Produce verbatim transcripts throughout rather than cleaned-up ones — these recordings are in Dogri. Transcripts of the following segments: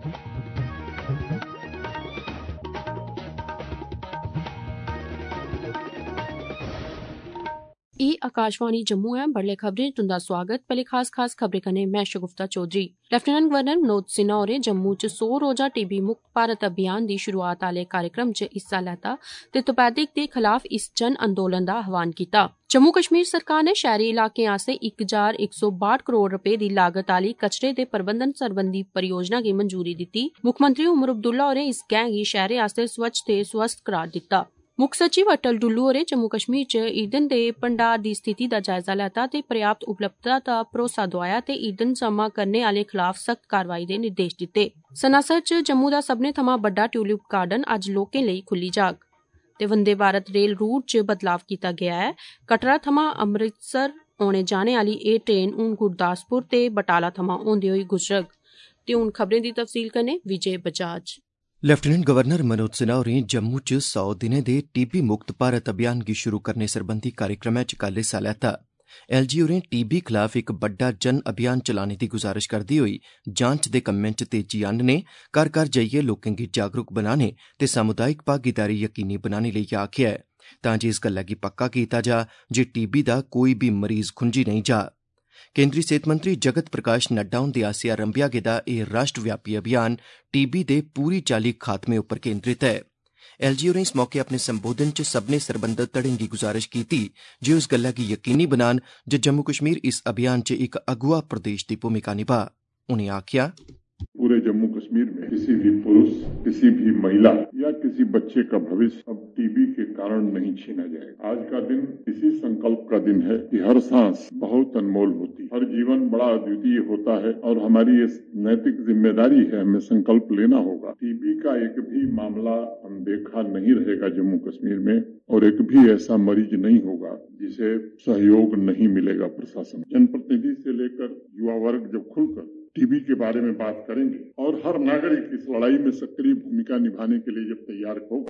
ई आकाशवाणी जम्मू है। बड़ले खबरें तुंदा स्वागत। पहले खास खास खबरें कन्नै मैं शगुफ्ता चौधरी। लेफ्टिनेंट गवर्नर मनोज सिन्हा होरें जम्मू च सौ रोजा टीबी मुक्त भारत अभियान दी शुरुआत आले कार्यक्रम च हिस्सा लैता ते तपैदिक दे खिलाफ इस जन अंदोलन दा आह्वान कीता। जम्मू कश्मीर सरकार ने शहरी इलाकें आस्तै इक हजार इक सौ बाह्ठ करोड़ रपे दी लागत आली कचरे दे प्रबंधन सरबंधी परियोजना गी मंजूरी दित्ती। मुक्खमंत्री उमर अब्दुल्ला होरें इस गैंह गी शैह्रें आस्तै स्वच्छ ते स्वस्थ करार दित्ता। मुक्ख सचिव अटल डुल्लू होरें जम्मू कश्मीर च ईंधन दे भंडार दी स्थिति दा जायजा लैता ते पर्याप्त उपलब्धता दा भरोसा दोआया ते ईंधन जमा करने आले खिलाफ सख्त कारवाई दे निर्देश दित्ते। सनासर च जम्मू दा सब्भनें थमां बड्डा ट्यूलिप गार्डन अज्ज लोकें लेई खुल्ली जाग ते वंदे भारत रेल रूट च बदलाव कीता गेआ है। कटरा थमां अमृतसर औने जाने आली एह् ट्रेन हून गुरदासपुर ते बटाला थमां होंदे होई गुजरग। ते हून खबरें दी तफसील कन्नै विजय बजाज। लेफ्टिनेंट गवर्नर मनोज सिन्हा होरें जम्मू च सौ दिनें दे टीबी मुक्त भारत अभियान गी शुरू करने सरबंधी कार्यक्रमै च कल हिस्सा लैता। एलजी होरें टीबी खिलाफ इक बड्डा जन अभियान चलाने दी गुजारिश करदे होई जांच दे कम्में च तेजी आह्नने, घर घर जाइयै लोकें गी जागरूक बनाने ते सामुदायिक भागीदारी यकीनी बनाने लेई आखेआ ऐ तां जे इस गल्लै गी पक्का कीता जा जे टीबी दा कोई बी मरीज खुंजी नेईं जा। केंद्री सेहत मंत्री जगत प्रकाश नड्डा हुंदे आसेआ रंभेआ गेदा एह् राष्ट्रव्यापी अभियान टीबी दे पूरी चाल्ली खात्मे उप्पर केंद्रित ऐ। एलजी होरें इस मौके अपने संबोधन च सब्भनें सरबंधत धड़ें गी गुजारिश कीती जे उस गल्लै गी यकीनी बनान जे जम्मू कश्मीर इस अभियान च इक अगुआ प्रदेश दी भूमिका निभा। उनें आखेआ पूरे जम्मू कश्मीर में किसी भी पुरुष, किसी भी महिला या किसी बच्चे का भविष्य अब टीबी के कारण नहीं छीना जाएगा। आज का दिन इसी संकल्प का दिन है कि हर सांस बहुत अनमोल होती है, हर जीवन बड़ा अद्वितीय होता है और हमारी ये नैतिक जिम्मेदारी है, हमें संकल्प लेना होगा। टीबी का एक भी मामला अनदेखा नहीं रहेगा जम्मू कश्मीर में और एक भी ऐसा मरीज नहीं होगा जिसे सहयोग नहीं मिलेगा। प्रशासन, जनप्रतिनिधि से लेकर युवा वर्ग जब खुलकर टीबी के बारे में बात करेंगे और हर नागरिक इस लड़ाई में सक्रिय भूमिका निभाने के लिए जब तैयार होगा।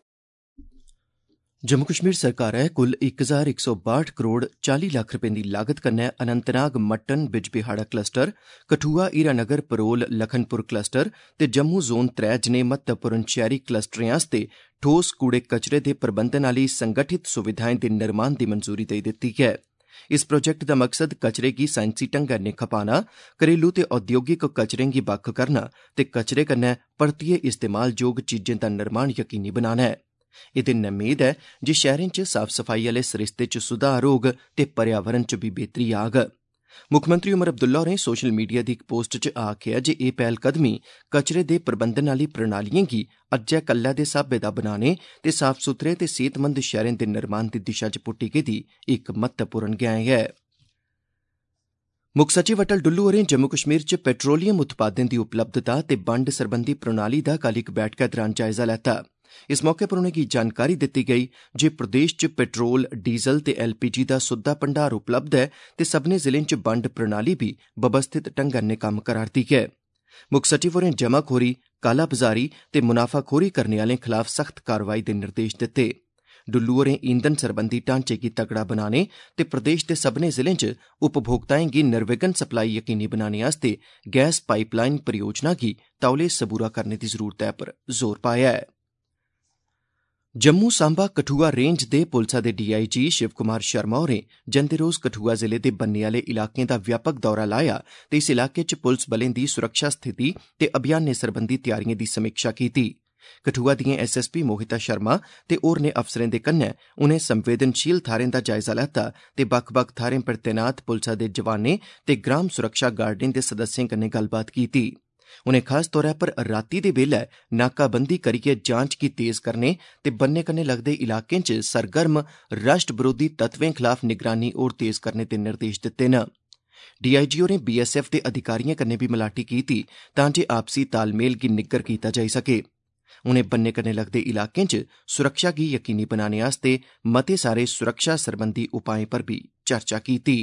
जम्मू कश्मीर सरकारै कुल इक हजार इक सौ बाह्ठ करोड़ चाली लक्ख रपें दी लागत कन्नै अनंतनाग मट्टन बिजबिहाड़ा क्लस्टर, कठुआ हीरानगर परोल लखनपुर क्लस्टर ते जम्मू जोन त्रै जनेह महत्वपूर्ण शैहरी क्लस्टरें आस्तै ठोस कूड़े कचरे दे प्रबंधन आली संगठित सुविधाएं दे निर्माण दी मंजूरी देई दित्ती ऐ। इस प्रोजेक्ट दा मकसद कचरे गी साइंसी ढंगै नै खपाना, घरेलू ते औद्योगिक कचरें गी बक्ख करना ते कचरे कन्नै परतियै इस्तेमाल जोग चीजें दा निर्माण यकीनी बनाना ऐ। एह्दे नै मेद ऐ जे शैह्रें च साफ सफाई आह्ले सरिस्ते च सुधार होग ते पर्यावरण च बी बेहतरी आग। मुक्खमंत्री उमर अब्दुल्ला होरें सोशल मीडिया दी इक पोस्ट च आखेआ जे एह् पैह्लकदमी कचरे दे प्रबंधन आह्ली प्रणालिएं गी अज्जै कल्लै दे स्हाबै दा बनाने ते साफ सुथरे ते सेहतमंद शैह्रें दे निर्माण दी दिशा च पुट्टी गेदी इक महत्वपूर्ण गैंह ऐ। मुक्ख सचिव अटल डुल्लू होरें जम्मू कश्मीर च पेट्रोलियम उत्पादें दी उपलब्धता ते बंड सरबंधी प्रणाली दा कल इक बैठका दौरान जायजा लैता। इस मौके पर उनेंगी जानकारी दित्ती गेई जे प्रदेश च पेट्रोल, डीजल ते एलपीजी दा सुद्दा भंडार उपलब्ध ऐ ते सब्भनें जिलें च बंड प्रणाली बी व्यवस्थित ढंगै नै कम्म करा'रदी ऐ। मुक्ख सचिव होरें जमाखोरी, कालाबाजारी ते मुनाफाखोरी करने आह्लें खलाफ सख्त कार्रवाई दे निर्देश दित्ते। डुल्लू होरें ईंधन सरबंधी ढांचे गी तगड़ा बनाने ते प्रदेश दे सब्भनें जिलें च उपभोक्ताएं गी निर्विघ्न सप्लाई यकीनी बनाने आस्तै गैस पाइपलाइन परियोजना गी तौले सबूरा करने दी जरूरतै पर जोर पाया ऐ। जम्मू सांबा कठुआ रेंज दे पुलसा दे डीआईजी शिव कुमार शर्मा होरें जंदे रोज कठुआ जिले दे बन्ने आले इलाकें दा व्यापक दौरा लाया ते इस इलाके च पुलस बलें दी सुरक्षा स्थिति ते अभियानें सरबंधी तैयारिएं दी समीक्षा कीती। कठुआ दिएं एसएसपी मोहिता शर्मा ते होरनें अफसरें दे कन्नै उनें संवेदनशील थाह्रें दा जायजा लैता ते बक्ख-बक्ख थाह्रें पर तैनात पुलसा दे जवानें ते ग्राम सुरक्षा गार्डें दे सदस्यें कन्नै गल्लबात कीती। उनें खास तौर पर रातीं दे बेल्लै नाकाबंदी करियै जांच गी तेज करने ते बन्ने कन्नै लगदे इलाकें च सरगर्म राष्ट्र बरोधी तत्वें खलाफ निगरानी होर तेज करने दे निर्देश दित्ते न। डीआईजी होरें बीएसएफ दे अधिकारिएं कन्नै बी मलाटी कीती तां जे आपसी तालमेल गी निग्गर कीता जाई सके। उनें बन्ने कन्नै लगदे इलाकें च सुरक्षा गी यकीनी बनाने आस्तै मते सारे सुरक्षा सरबंधी उपाएं पर बी चर्चा कीती।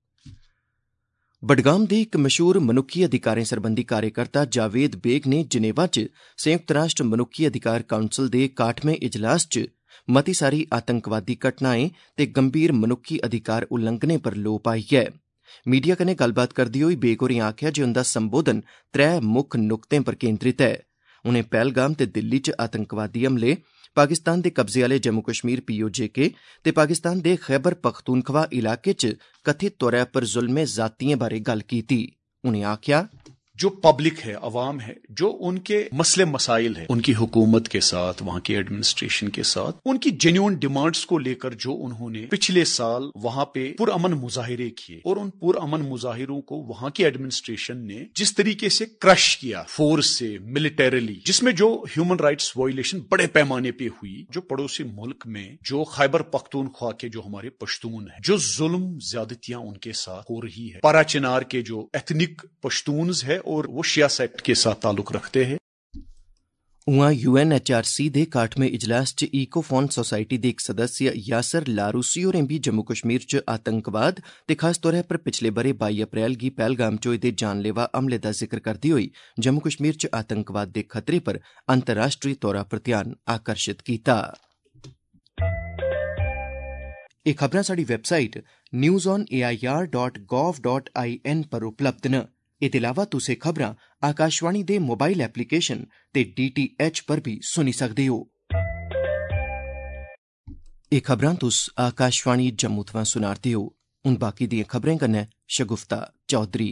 बडगाम दे इक मशहूर मनुक्खी अधिकारें सरबंधी कार्यकर्ता जावेद बेग ने जनेवा च संयुक्त राष्ट्र मनुक्खी अधिकार काउंसल दे काठमें इजलास च मती सारी आतंकवादी घटनाएं ते गंभीर मनुक्खी अधिकार उल्लंघनें पर लोऽ पाई ऐ। मीडिया कन्नै गल्लबात करदे होई बेग होरें आखेआ जे उंदा संबोधन त्रै मुक्ख नुक्तें पर केंद्रित ऐ। उनें पहलगाम ते दिल्ली च आतंकवादी हमले, पाकिस्तान दे कब्जे आले जम्मू कश्मीर पीओजेके ते पाकिस्तान दे खैबर पख्तूनख्वा इलाके च कथित तौर पर जुल्मे जातियें बारै गल्ल कीती। उनें आखेआ जो पब्लिक है, अवाम है, जो उनके मसले मसाइल है, उनकी हुकूमत के साथ, वहां की एडमिनिस्ट्रेशन के साथ, उनकी जेन्युइन डिमांड्स को लेकर जो उन्होंने पिछले साल वहां पे पुरअमन मुजाहिरे किए और उन पुरअमन मुजाहिरों को वहां की एडमिनिस्ट्रेशन ने जिस तरीके से क्रश किया फोर्स से, मिलिटरीली, जिसमें जो ह्यूमन राइट्स वायलेशन बड़े पैमाने पे हुई, जो पड़ोसी मुल्क में जो खैबर पख्तूनख्वा के जो हमारे पश्तून है, जो जुल्म ज्यादतियां उनके साथ हो रही है, पाराचिनार के जो एथनिक पश्तून्स है और वो शिया सेक्ट के साथ ताल्लुक रखते हैं। उआं यूएनएचआरसी दे काठमें इजलास च इकोफोन सोसाइटी दे इक सदस्य यासर लारूसी होरें भी जम्मू कश्मीर च आतंकवाद ते खास तौर पर पिछले बरे बाई अप्रैल गी पहलगाम च होए दे जानलेवा हमले दा जिक्र करदे होई जम्मू कश्मीर च आतंकवाद दे खतरे पर अंतर्राष्ट्रीय तौर पर ध्यान आकर्षित कीता। एह खबरां साडी website news on A I R dot gov dot I N पर उपलब्ध न। एह्दे अलावा तुस एह खबरां आकाशवाणी दे मोबाइल एप्लीकेशन ते डी टी एच पर भी सुनी सकदे हो। एह खबरां तुस आकाशवाणी जम्मू थमां सुनारदे हो। हुण बाकी दियां खबरें कन्नै शगुफ्ता चौधरी।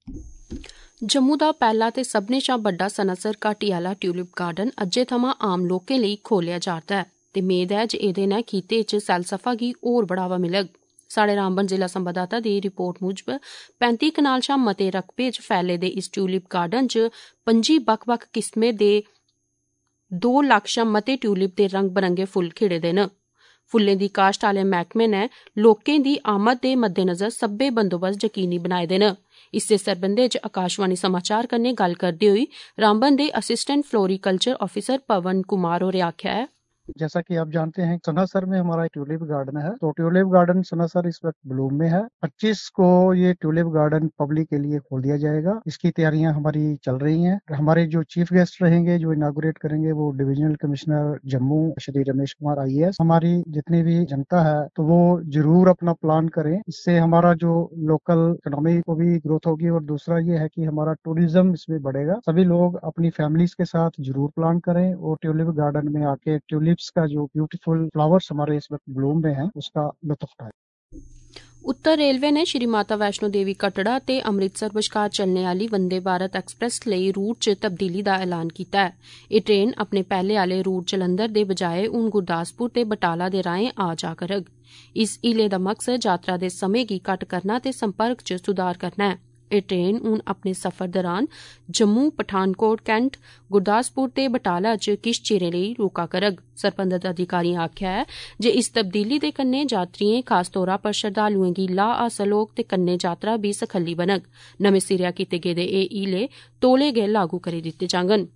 जम्मू दा पैह्ला ते सभनें शा बड्डा सनासर घाटी आह्ला ट्यूलिप गार्डन अज्जै थमां आम लोकें लेई खोलेआ जा'रदा ऐ ते मेद ऐ जे एह्दे नै खित्ते च सैलसफा गी होर बढ़ावा मिलग। साढ़े रामबन जिला संवाददाता दी रिपोर्ट मुजब पैंती कनाल शा मते रकबे च फैले दे इस ट्यूलिप गार्डन च पंजी बक्ख बक्ख किस्में दे दो लक्ख शा मते ट्यूलिप दे रंग बरंगे फुल्ल खिड़े दे न। फुल्लें दी काश्त आह्ले मैह्कमे नै लोकें दी आमद दे मद्देनजर सब्बै बंदोबस्त यकीनी बनाए दे न। इस्सै सरबंधै च आकाशवाणी समाचार कन्नै गल्ल करदे होई रामबन दे assistant floriculture officer Pavan Kumar होरें आखेआ है, जैसा कि आप जानते हैं सनासर में हमारा ट्यूलिप गार्डन है, तो ट्यूलिप गार्डन सनासर इस वक्त ब्लूम में है। पच्चीस को ये ट्यूलिप गार्डन पब्लिक के लिए खोल दिया जाएगा। इसकी तैयारियां हमारी चल रही हैं। हमारे जो चीफ गेस्ट रहेंगे जो इनागुरेट करेंगे वो divisional commissioner Jammu Shri Ramesh Kumar I A S. हमारी जितनी भी जनता है तो वो जरूर अपना प्लान करें। इससे हमारा जो लोकल इकोनॉमी को भी ग्रोथ होगी और दूसरा ये है कि हमारा टूरिज्म इसमें बढ़ेगा। सभी लोग अपनी फैमिलीज के साथ जरूर प्लान करें और ट्यूलिप गार्डन में आके ट्यूलिप का जो ब्यूटीफुल फ्लावर्स हमारे इस वक्त ब्लूम में हैं उसका लुत्फ उठाएं। उत्तर रेलवे ने श्री माता वैष्णो देवी कटड़ा ते अमृतसर बश्कार चलने आली वंदे भारत एक्सप्रेस लेई रूट च तब्दीली दा ऐलान कीता है। एह् ट्रेन अपने पैह्ले आले रूट जलंधर दे बजाए हून गुरदासपुर ते बटाला दे राहें आ जा करग। इस हीले दा मकसद यात्रा दे समें गी घट्ट करना ते संपर्क च सुधार करना है। एह् ट्रेन हून अपने सफर दौरान जम्मू, पठानकोट, कैंट, गुरदासपुर ते बटाला च किश चिरें लेई रुका करग। सरबंधत अधिकारिएं आखेआ है जे इस तब्दीली दे कन्नै यात्रिएं खास तौरा पर श्रद्धालुएं गी लाह् हासल होग ते कन्नै यात्रा भी सखल्ली बनग। नमें सिरेआ कीते गेदे एह् हीले तौले गै लागू करी दित्ते जाङन।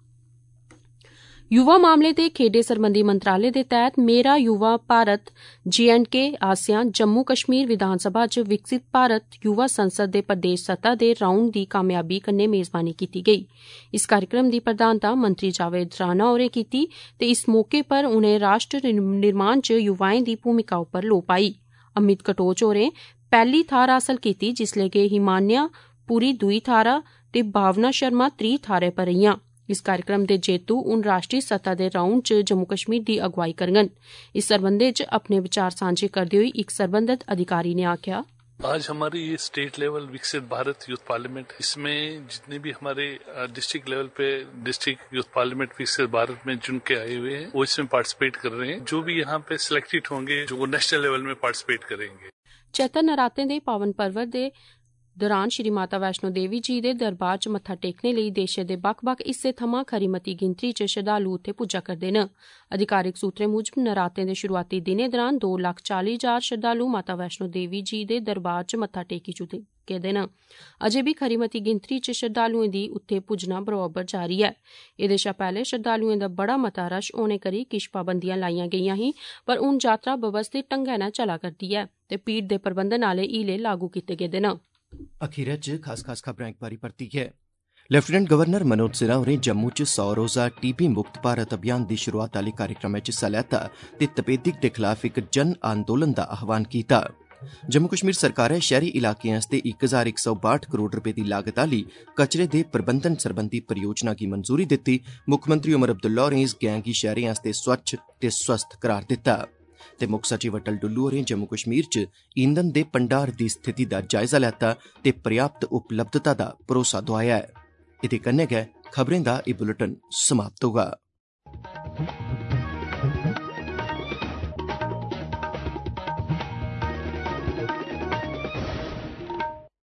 युवा मामले ते खेड्ढें सरबंधी मंत्रालय दे तैह्त मेरा युवा भारत जे एंड के आसेआ जम्मू कश्मीर विधानसभा च विकसित भारत युवा संसद दे प्रदेश सतह दे राउंड दी कामयाबी कन्नै मेज़बानी कीती गेई। इस कार्यक्रम दी प्रधानता मंत्री जावेद राणा होरें कीती ते इस मौके पर उनें राष्ट्र निर्माण च युवाएं दी भूमिका उप्पर लोऽ पाई। अमित कटोच होरें पैह्ली थाह्र हासल कीती जिसलै के हिमान्या पुरी दूई थाह्रा ते भावना शर्मा त्री थाह्रै पर रेहियां। इस कार्यक्रम दे जेतू हून राष्ट्रीय सतह दे राउंड च जम्मू कश्मीर दी अगुवाई करङन। इस सरबंधै च अपने विचार सांझे करदे होई इक सरबंधत अधिकारी ने आखेआ, आज हमारी ये स्टेट लेवल विकसित भारत यूथ पार्लियामेंट, इसमें जितने भी हमारे डिस्ट्रिक्ट लेवल पे district youth parliament Viksit Bharat में चुन के आए हुए हैं वो इसमें पार्टिसिपेट कर रहे हैं। जो भी यहाँ पे सिलेक्टेड होंगे जो वो नेशनल लेवल में पार्टिसिपेट करेंगे। चैत्र नरातें दे पावन पर्व दे दौरान श्री माता वैष्णो देवी जी दे दरबार च मत्था टेकने लेई देशै दे बक्ख बक्ख हिस्से थमां खरी मती गिनतरी च श्रद्धालु उत्थे पुज्जा करदे न। अधिकारिक सूत्रें मुजब नरातें दे शुरुआती दिनें दौरान दो लक्ख चाली हजार श्रद्धालु माता वैष्णो देवी जी दे दरबार च मत्था टेकी चुके गेदे न। अजें भी खरी मती गिनतरी च श्रद्धालुएं दी उत्थे पुज्जना बरोबर जारी ऐ। एह्दे शा पैह्ले श्रद्धालुएं दा बड़ा मता रश होने करी किश पाबंदियां लाइयां गेइयां ही, पर हून यात्रा व्यवस्थित ढंगै नै चला करदी ऐ ते भीड़ दे प्रबंधन आह्ले हीले लागू कीते गेदे न। अखीरै च खास खास खबरां इक बारी परतियै। लेफ्टिनेंट गवर्नर मनोज सिन्हा होरें जम्मू च सौ रोज़ा टीबी मुक्त भारत अभियान दी शुरुआत आह्ले कार्यक्रम च हिस्सा लैता ते तपेदिक दे खलाफ इक जन आंदोलन दा आह्वान कीता। जम्मू कश्मीर सरकारै शहरी इलाकें आस्तै इक हजार इक सौ बाहठ करोड़ रपे दी लागत आली कचरे दे प्रबंधन सरबंधी परियोजना गी मंजूरी दित्ती। मुक्खमंत्री उमर अब्दुल्ला होरें इस गैंग गी शहरें आस्तै स्वच्छ ते स्वस्थ करार दित्ता ते मुक्ख सचिव अटल डुल्लू होरें जम्मू कश्मीर च ईंधन दे भंडार दी स्थिति दा जायजा लैता ते पर्याप्त उपलब्धता दा भरोसा दोआया ऐ। एह्दे कन्नै गै खबरें दा एह् बुलेटिन समाप्त होगा।